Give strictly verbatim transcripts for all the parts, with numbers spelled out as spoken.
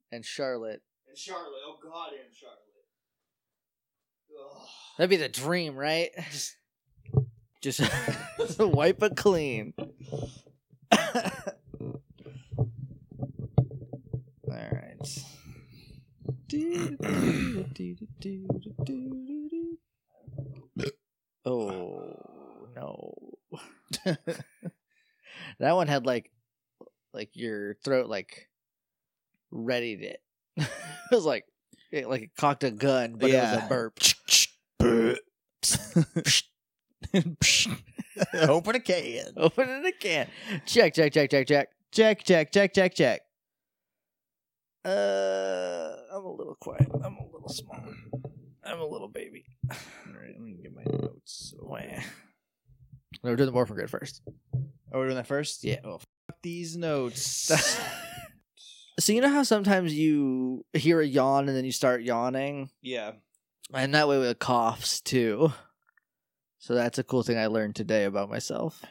and Charlotte. And Charlotte. Oh, God, and Charlotte. Ugh. That'd be the dream, right? Just, just wipe it clean. All right. Oh no. That one had like like your throat like readied it. It was like it, like it cocked a gun, but Yeah. it was a burp. Open a can. Open it a can. Check, check, check, check, check. Check, check, check, check, check. Uh, I'm a little quiet. I'm a little small. I'm a little baby. All right, let me get my notes. Wah. No, we're doing the Morphin Grid first. Oh, we're doing that first? Yeah. Oh, fuck these notes. So you know how sometimes you hear a yawn and then you start yawning? Yeah. And that way with coughs too. So that's a cool thing I learned today about myself.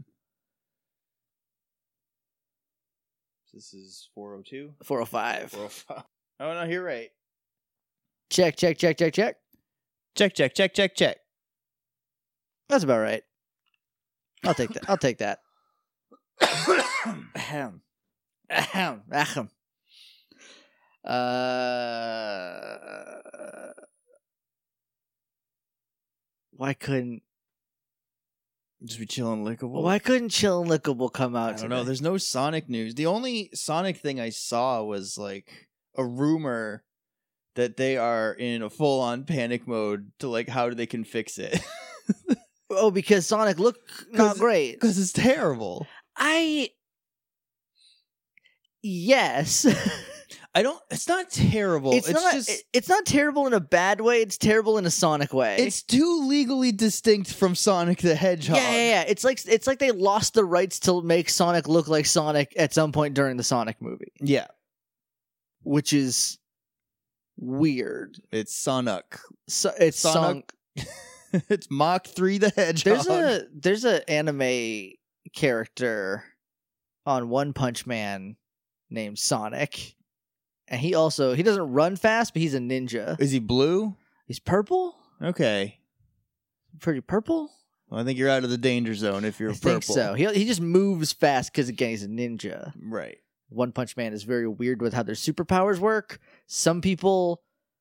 This is four oh two? four oh five. four oh five. Oh, no, you're right. Check, check, check, check, check. Check, check, check, check, check. That's about right. I'll take that. I'll take that. Ahem. Ahem. Ahem. Uh, why couldn't Just be chilling lickable. why couldn't Chill and Lickable come out I don't today? know. There's no Sonic news. The only Sonic thing I saw was like a rumor that they are in a full-on panic mode to like how they can fix it. Oh, because Sonic looked not 'Cause- great. Because it's terrible. I yes. I don't. It's not terrible. It's, It's, not. just. it- it's not terrible in a bad way. It's terrible in a Sonic way. it's too legally distinct from Sonic the Hedgehog. yeah, yeah, yeah. It's like it's like they lost the rights to make Sonic look like Sonic at some point during the Sonic movie, Yeah. which is weird. It's Sonic. So it's Sonic. Sonic. It's Mach three the Hedgehog. There's a there's a anime character on One Punch Man named Sonic, and he also he doesn't run fast, but he's a ninja. Is he blue? He's purple, Okay. pretty purple. Well, I think you're out of the danger zone if you're I purple. think so. He he just moves fast because again he's a ninja. Right. One Punch Man is very weird with how their superpowers work. Some people,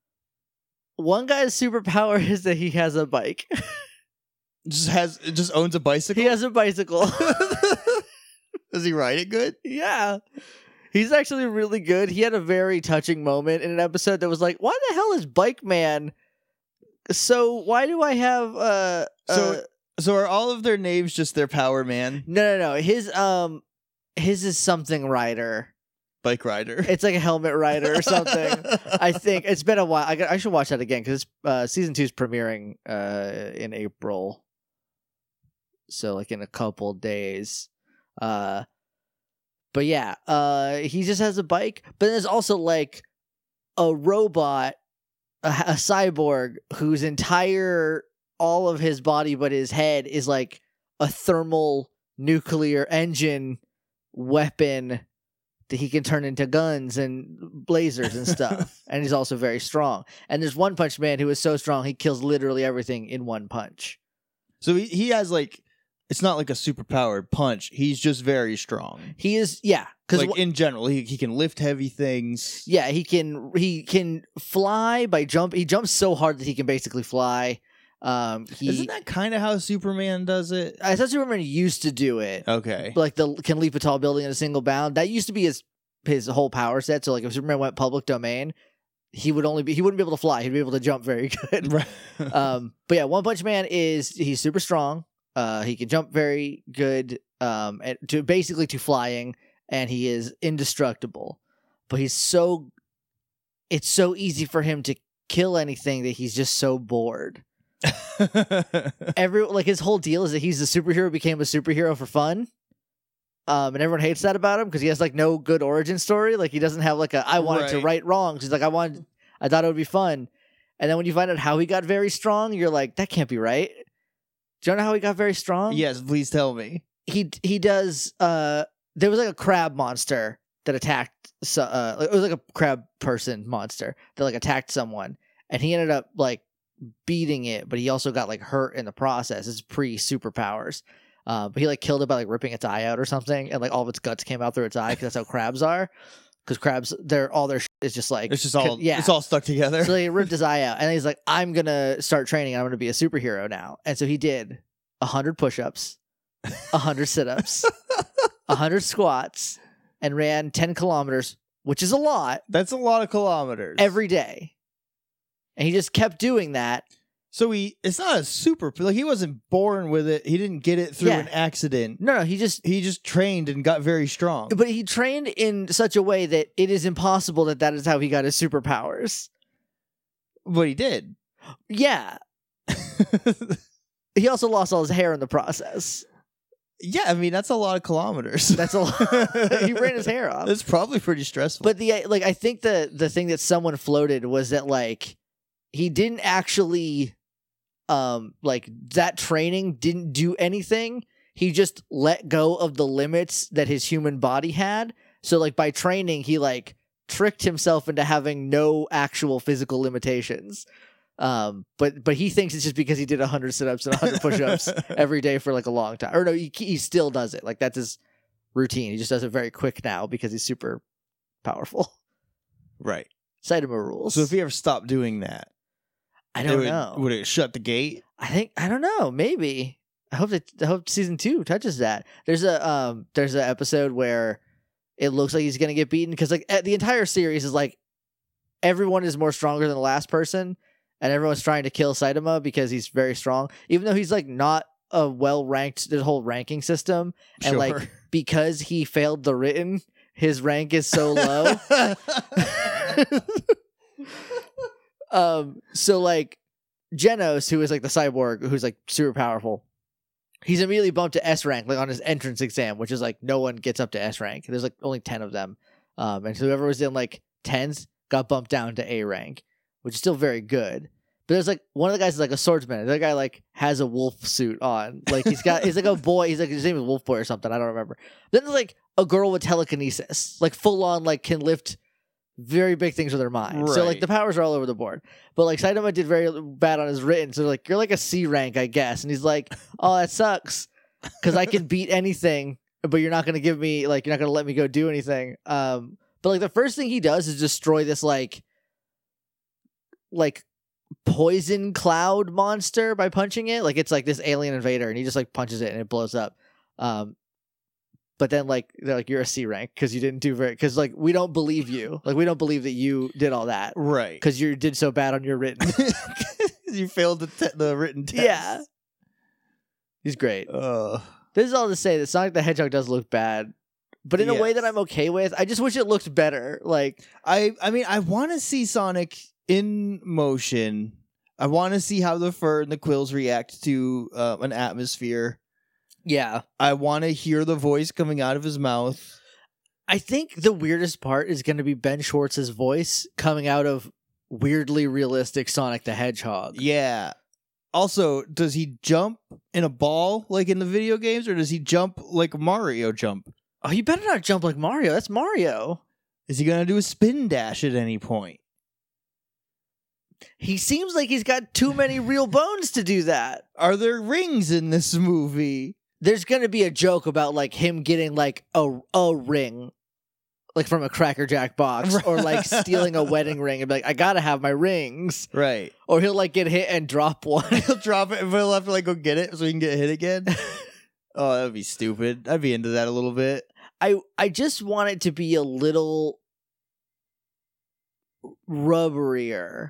one guy's superpower is that he has a bike. Just has just owns a bicycle. He has a bicycle. Does he ride it good? Yeah. He's actually really good. He had a very touching moment in an episode that was like, why the hell is Bike Man? So why do I have uh So uh, so are all of their names just their power man? no no no his um his is something rider. Bike rider. It's like a helmet rider or something. I think it's been a while. I, got, I should watch that again because uh, season two is premiering uh, in April, so like in a couple days. Uh, but yeah, uh, he just has a bike. But there's also like a robot, a, a cyborg whose entire all of his body but his head is like a thermal nuclear engine weapon that he can turn into guns and blazers and stuff. And he's also very strong. And there's One Punch Man who is so strong he kills literally everything in one punch. So he, he has like, it's not like a superpowered punch. He's just very strong. He is, yeah, because Like in general, he he can lift heavy things. yeah, he can he can fly by jump. He jumps so hard that he can basically fly. Um, he, Isn't that kind of how Superman does it? I thought Superman used to do it. Okay. Like the can leap a tall building in a single bound. That used to be his his whole power set. So like if Superman went public domain, he would only be he wouldn't be able to fly. He'd be able to jump very good. Right. um, but yeah, One Punch Man is he's super strong. Uh, he can jump very good. Um, and to basically to flying, and he is indestructible. But he's so it's so easy for him to kill anything that he's just so bored. Every like his whole deal is that he's a superhero became a superhero for fun. Um, and everyone hates that about him because he has like no good origin story. Like he doesn't have like a I wanted to Right. right wrongs. He's like I wanted, I thought it would be fun. And then when you find out how he got very strong, you're like that can't be right. Do you know how he got very strong? Yes, please tell me. He he does. Uh, there was like a crab monster that attacked. So, uh, it was like a crab person monster that like attacked someone, and he ended up like beating it, but he also got like hurt in the process. It's pre superpowers. Uh, but he like killed it by like ripping its eye out or something, and like all of its guts came out through its eye because that's how crabs are. Because crabs, they're all their shit is just like It's just all yeah, it's all stuck together. So he ripped his eye out, and he's like, "I'm gonna start training. I'm gonna be a superhero now." And so he did a hundred push-ups, a hundred sit-ups, a hundred squats, and ran ten kilometers, which is a lot. That's a lot of kilometers every day. And he just kept doing that. So he, it's not a super, like he wasn't born with it. He didn't get it through Yeah. an accident. No, no, he just He just trained and got very strong. But he trained in such a way that it is impossible that that is how he got his superpowers. But he did. Yeah. He also lost all his hair in the process. Yeah, I mean, that's a lot of kilometers. That's a lot. He ran his hair off. That's probably pretty stressful. But the like, I think the the thing that someone floated was that like he didn't actually, um, like that training didn't do anything. He just let go of the limits that his human body had. So like by training, he like tricked himself into having no actual physical limitations. Um, but but he thinks it's just because he did one hundred sit-ups and one hundred push-ups every day for like a long time. Or no, he he still does it. Like that's his routine. He just does it very quick now because he's super powerful. Right. Saitama rules. So if he ever stopped doing that, I it don't would, know. Would it shut the gate? I think I don't know. Maybe. I hope that I hope season two touches that. There's a um there's an episode where it looks like he's gonna get beaten because like the entire series is like everyone is more stronger than the last person. And everyone's trying to kill Saitama because he's very strong, even though he's like not a well ranked. There's a whole ranking system, and Sure. like because he failed the written, his rank is so low. um, so like Genos, who is like the cyborg, who's like super powerful, he's immediately bumped to S rank, like on his entrance exam, which is like no one gets up to S rank. There's like only ten of them, um, and so whoever was in like tens got bumped down to A rank, which is still very good. But there's like one of the guys is like a swordsman. The other guy like has a wolf suit on. Like he's got he's like a boy. He's like his name is Wolf Boy or something. I don't remember. Then there's like a girl with telekinesis, like full on like can lift very big things with her mind. So like Right. the powers are all over the board. But like Saitama did very bad on his written. So like you're like a C rank, I guess. And he's like, oh, that sucks because I can beat anything, but you're not gonna give me like you're not gonna let me go do anything. Um, but like the first thing he does is destroy this like like. poison cloud monster by punching it. Like it's like this alien invader and he just like punches it and it blows up. Um but then like they're like you're a C rank because you didn't do very because like we don't believe you. Like we don't believe that you did all that. Right. Because you did so bad on your written. You failed the, te- the written test. Yeah. He's great. Uh, This is all to say that Sonic the Hedgehog does look bad, but in a way Yes. that I'm okay with. I just wish it looked better. Like I, I mean, I want to see Sonic in motion. I want to see how the fur and the quills react to uh, an atmosphere. yeah. I want to hear the voice coming out of his mouth. I think the weirdest part is going to be Ben Schwartz's voice coming out of weirdly realistic Sonic the Hedgehog. Yeah. Also, does he jump in a ball like in the video games, or does he jump like Mario jump? Oh, you better not jump like Mario. That's Mario. Is he gonna do a spin dash at any point? He seems like he's got too many real bones to do that. Are there rings in this movie? There's going to be a joke about like him getting like a a ring like from a Cracker Jack box or like stealing a wedding ring and be like, I got to have my rings. Right. Or he'll like get hit and drop one. He'll drop it, but he'll have to like go get it so he can get hit again. Oh, that'd be stupid. I'd be into that a little bit. I I just want it to be a little rubberier.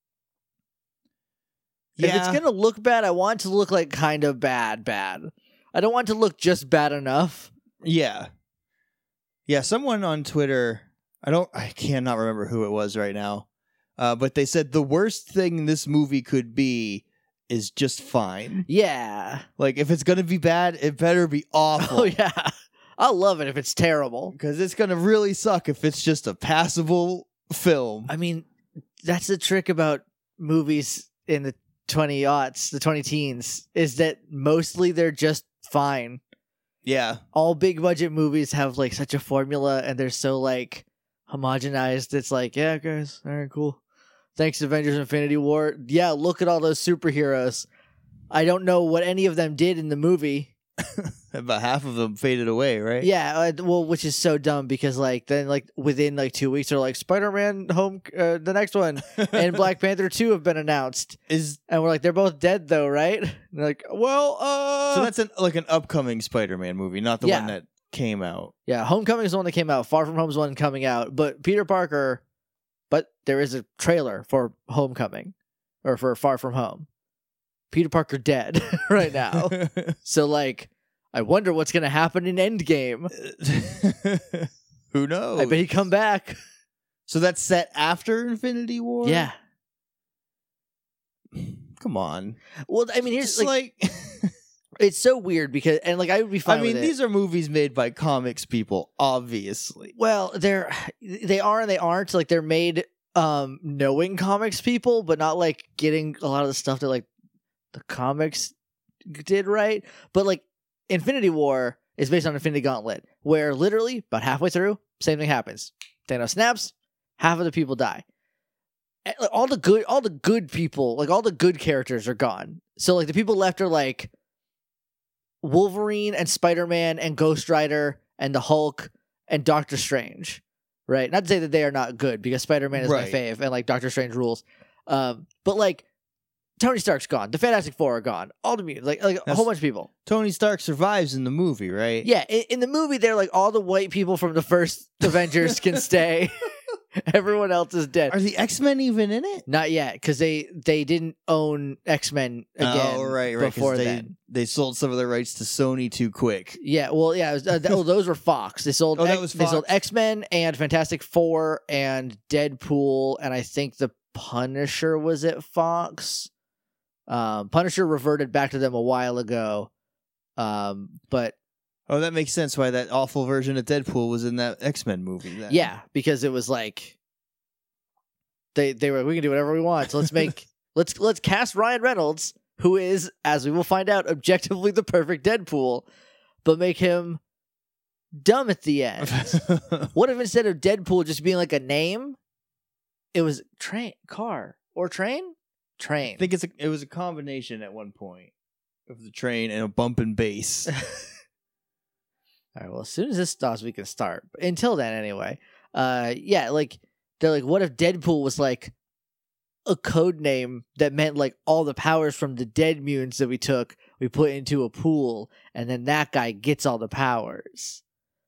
Yeah. If it's going to look bad, I want it to look like kind of bad, bad. I don't want it to look just bad enough. Yeah. Yeah, someone on Twitter, I don't I cannot remember who it was right now. Uh, but they said the worst thing this movie could be is just fine. Yeah. Like if it's going to be bad, it better be awful. Oh, yeah. I'll love it if it's terrible. Because it's going to really suck if it's just a passable film. I mean, that's the trick about movies in the twenty aughts, the twenty teens, is that mostly they're just fine. Yeah. All big budget movies have like such a formula, and they're so like homogenized. It's like, yeah, guys, all right, cool. Thanks, Avengers: Infinity War. Yeah, look at all those superheroes. I don't know what any of them did in the movie. About half of them faded away, right? Yeah, uh, well, which is so dumb because like then like within like two weeks they're like Spider-Man Home, uh, the next one, and Black Panther two have been announced, Is and we're like they're both dead though, right? And they're like, well, uh, so that's an like an upcoming Spider-Man movie, not the Yeah. one that came out. yeah, Homecoming is the one that came out. Far From Home is the one coming out, but Peter Parker, but there is a trailer for Homecoming, or for Far From Home. Peter Parker dead right now, so like. I wonder what's going to happen in Endgame. Who knows? I bet he come back. So that's set after Infinity War? Yeah. Come on. Well, I mean, here's Just like, like it's so weird because, and like, I would be fine I mean, with it. these are movies made by comics people, obviously. Well, they're, they are and they aren't. Like, they're made um knowing comics people, but not like getting a lot of the stuff that like the comics did right. But like, Infinity War is based on Infinity Gauntlet, where literally about halfway through, same thing happens. Thanos snaps, half of the people die. And, like, all the good, all the good people, like all the good characters are gone. So like the people left are like Wolverine and Spider-Man and Ghost Rider and the Hulk and Doctor Strange, right? Not to say that they are not good because Spider-Man is Right. my fave and like Doctor Strange rules, um, but like. Tony Stark's gone. The Fantastic Four are gone. All the mutants, like like a That's- whole bunch of people. Tony Stark survives in the movie, right? Yeah, in, in the movie, they're like all the white people from the first Avengers can stay. Everyone else is dead. Are the X-Men even in it? Not yet, because they they didn't own X-Men again Oh, right, right. 'cause before they, then. they sold some of their rights to Sony too quick. Yeah, well, yeah. It was, uh, th- oh, those were Fox. They sold. Oh, that X- was They sold Fox? X-Men and Fantastic Four and Deadpool, and I think the Punisher was at Fox. Um, Punisher reverted back to them a while ago, um, but Oh, that makes sense why that awful version of Deadpool was in that X-Men movie. Then. yeah, because it was like they they were we can do whatever we want. So let's make let's let's cast Ryan Reynolds, who is, as we will find out, objectively the perfect Deadpool, but make him dumb at the end. What if instead of Deadpool just being like a name, it was train, car, or train, train? I think it's a, it was a combination at one point of the train and a bump and bass. All right. Well, as soon as this stops, we can start. But until then, anyway. Uh, yeah. Like they're like, what if Deadpool was like a code name that meant like all the powers from the dead mutants that we took, we put into a pool, and then that guy gets all the powers.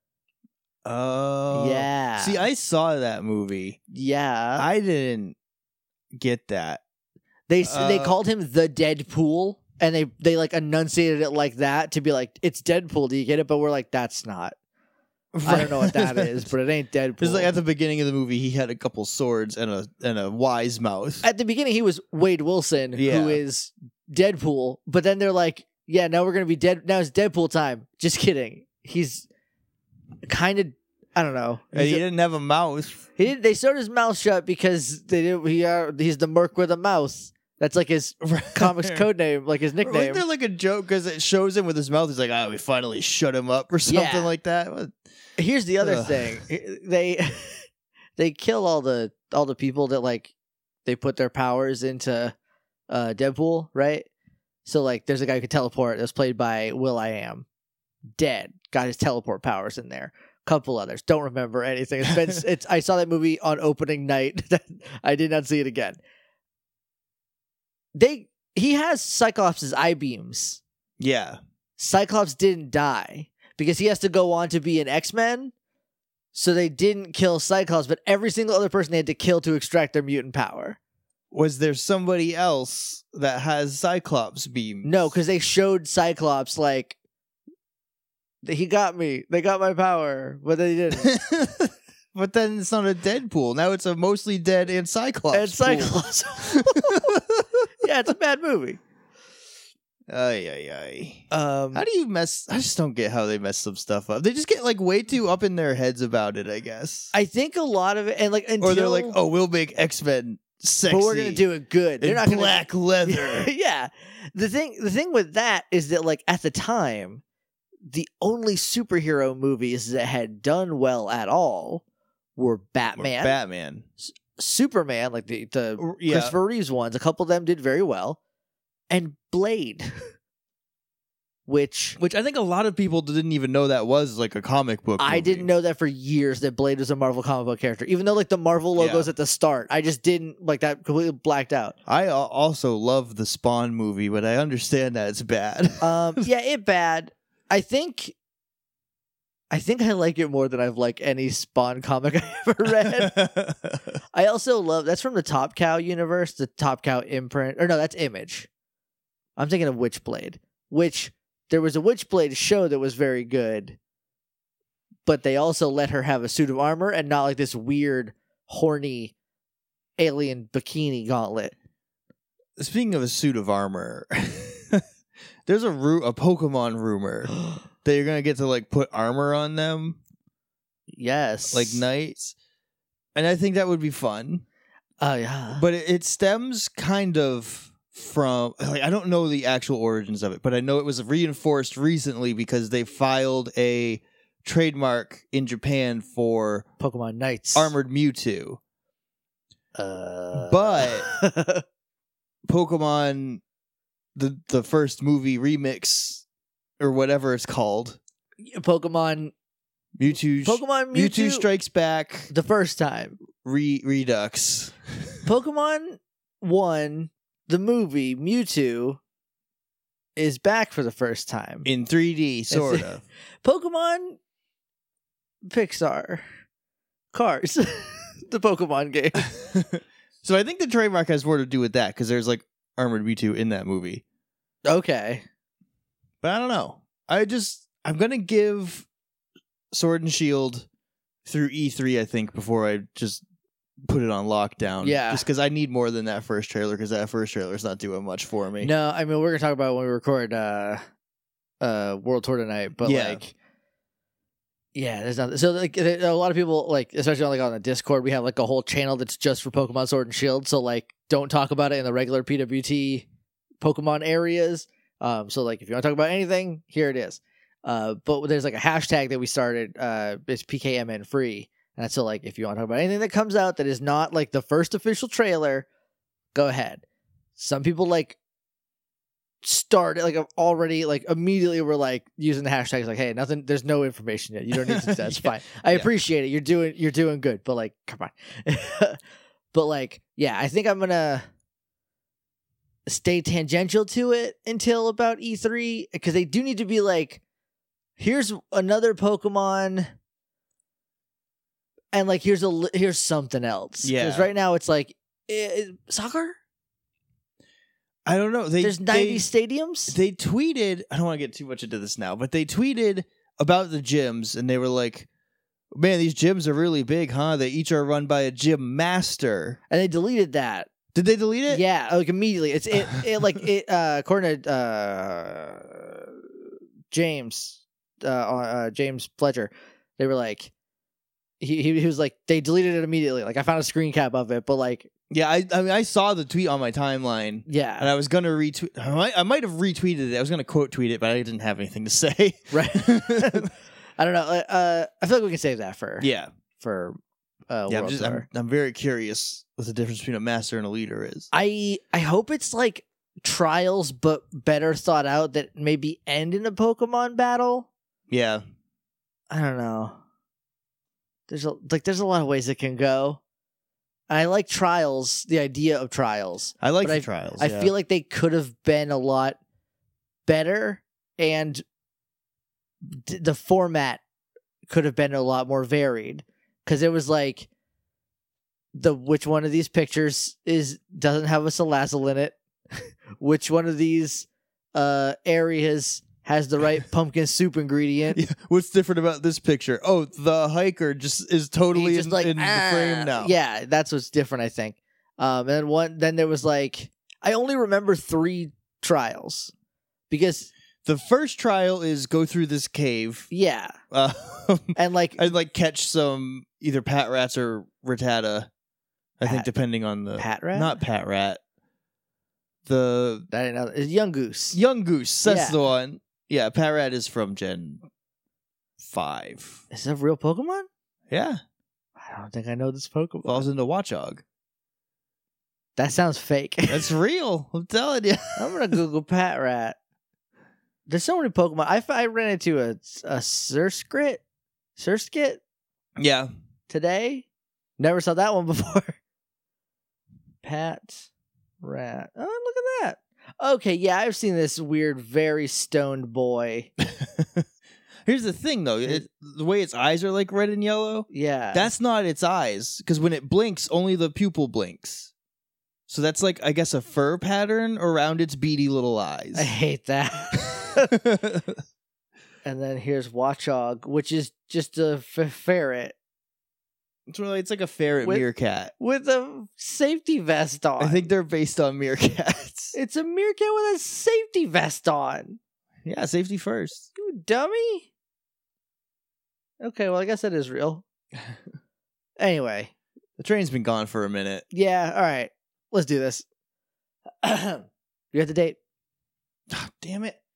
Oh, Yeah. See, I saw that movie. Yeah. I didn't get that. They s they uh, called him the Deadpool, and they they like enunciated it like that to be like, it's Deadpool. Do you get it? But we're like, that's not. I don't know what that is, but it ain't Deadpool. It's like at the beginning of the movie, he had a couple swords and a and a wise mouth. At the beginning, he was Wade Wilson, Yeah. who is Deadpool. But then they're like, yeah, now we're gonna be dead. Now it's Deadpool time. Just kidding. He's kind of, I don't know. And He's he a- didn't have a mouth. he did. They sewed his mouth shut because they did. He uh, he's the Merc with a mouth. That's like his comics code name, like his nickname. Wasn't there like a joke because it shows him with his mouth? He's like, "Oh, we finally shut him up" or something Yeah. like that. What? Here's the other Ugh. thing. They they kill all the all the people that like they put their powers into uh Deadpool, right? So like there's a guy who could teleport that was played by Will I Am. Dead. Got his teleport powers in there. Couple others. Don't remember anything. It's been it's I saw that movie on opening night. I did not see it again. They he has Cyclops' eye beams. Yeah, Cyclops didn't die because he has to go on to be an X-Men. So they didn't kill Cyclops, but every single other person they had to kill to extract their mutant power. was there somebody else that has Cyclops beams? No, because they showed Cyclops like he got me. They got my power, but they didn't. But then it's not a Deadpool. Now it's a mostly dead and Cyclops. and Cyclops. Yeah, it's a bad movie. Ay ay ay. Um, How do you mess? I just don't get how they mess some stuff up. They just get like way too up in their heads about it, I guess. I think a lot of it, and like until Or they're like, "Oh, we'll make X-Men sexy, but we're gonna do it good. They're in not gonna black leather." yeah. The thing the thing with that is that like at the time the only superhero movies that had done well at all were Batman, Batman, Superman, like the the yeah. Christopher Reeves ones. A couple of them did very well, and Blade, which which I think a lot of people didn't even know that was like a comic book. I movie. didn't know that for years that Blade was a Marvel comic book character, even though like the Marvel logos Yeah. at the start, I just didn't like that completely blacked out. I al- also love the Spawn movie, but I understand that it's bad. Um, yeah, it bad. I think, I think I like it more than I've liked any Spawn comic I ever read. I also love that's from the Top Cow universe, the Top Cow imprint, or no, that's Image. I'm thinking of Witchblade, which there was a Witchblade show that was very good, but they also let her have a suit of armor and not like this weird, horny alien bikini gauntlet. Speaking of a suit of armor, there's a ru- a Pokemon rumor that you're gonna get to like put armor on them, Yes, like knights, and I think that would be fun. Oh yeah, But it, it stems kind of from like I don't know the actual origins of it, but I know it was reinforced recently because they filed a trademark in Japan for Pokemon Knights, Armored Mewtwo. Uh... But Pokemon, the the first movie remix or whatever it's called, Pokemon, Mewtwo, Pokemon Mewtwo, Mewtwo Strikes Back, the first time, Re Redux, Pokemon One, the movie Mewtwo is back for the first time in three D, sort of. Pokemon Pixar Cars, the Pokemon game. So I think the trademark has more to do with that because there's like Armored Mewtwo in that movie. Okay, but I don't know. I just I'm gonna give Sword and Shield through E three. I think before I just put it on lockdown. Yeah, just because I need more than that first trailer because that first trailer is not doing much for me. No, I mean we're gonna talk about it when we record uh, uh, World Tour tonight, but Yeah. like. Yeah, there's nothing. So like a lot of people like, especially on, like on the Discord, we have like a whole channel that's just for Pokemon Sword and Shield. So like, don't talk about it in the regular P W T Pokemon areas. Um, so like, if you want to talk about anything, here it is. Uh, but there's like a hashtag that we started. Uh, it's P K M N free, and so like, if you want to talk about anything that comes out that is not like the first official trailer, go ahead. Some people like. Started like already like immediately we're like using the hashtags like hey nothing there's no information yet you don't need to that's Yeah. fine I Yeah. appreciate it you're doing you're doing good but like come on but like yeah I think I'm gonna stay tangential to it until about E three because they do need to be like here's another Pokemon and like here's a li- here's something else because Yeah. right now it's like eh, soccer I don't know. They, there's ninety stadiums They tweeted. I don't want to get too much into this now, but they tweeted about the gyms, and they were like, "Man, these gyms are really big, huh? They each are run by a gym master." and they deleted that. Did they delete it? Yeah, like immediately. It's it, it like it. Uh, according to uh, James, uh, uh, James Fletcher, they were like, he, he he was like they deleted it immediately. Like I found a screen cap of it, but like Yeah, I, I mean, I saw the tweet on my timeline, yeah, and I was gonna retweet. I might, I might have retweeted it. I was gonna quote tweet it, but I didn't have anything to say. right. I don't know. Uh, I feel like we can save that for yeah, for uh, yeah. I'm, World just, Tour. I'm, I'm very curious what the difference between a master and a leader is. I I hope it's like trials, but better thought out that maybe end in a Pokemon battle. Yeah, I don't know. There's a like there's a lot of ways it can go. I like trials, the idea of trials. I like But the I- trials. I yeah. feel like they could have been a lot better, and d- the format could have been a lot more varied. Because it was like the which one of these pictures is doesn't have a Salazzle in it, which one of these uh, areas has the right pumpkin soup ingredient. Yeah, what's different about this picture? Oh, the hiker just is totally He's just in, like, in "Ah." the frame now. Yeah, that's what's different, I think. Um, and then one, then there was like, I only remember three trials because, The first trial is go through this cave yeah, uh, and like, and like catch some either pat rats or Rattata. I think Pat- depending on the Pat Rat? not pat rat. The I didn't know. It's Young Goose. young goose. That's Yeah. the one. Yeah, Patrat is from Gen five. Is that a real Pokemon? Yeah, I don't think I know this Pokemon. falls into Watchog. That sounds fake. That's real. I'm telling you. I'm gonna Google Patrat. There's so many Pokemon. I, I ran into a a Surskit, Surskit Yeah. today. Never saw that one before. Pat Rat. Oh, look at that. Okay, yeah, I've seen this weird, very stoned boy. Here's the thing, though. It, the way its eyes are like red and yellow, Yeah. that's not its eyes. Because when it blinks, only the pupil blinks. So that's like, I guess, a fur pattern around its beady little eyes. I hate that. And then here's Watchog, which is just a f- ferret It's really, it's like a ferret With- meerkat. with a safety vest on. I think they're based on meerkats. it's a meerkat with a safety vest on. Yeah, safety first. You dummy. Okay, well, I guess that is real. Anyway, The train's been gone for a minute. yeah, all right. Let's do this. You're at the date. Oh, damn it.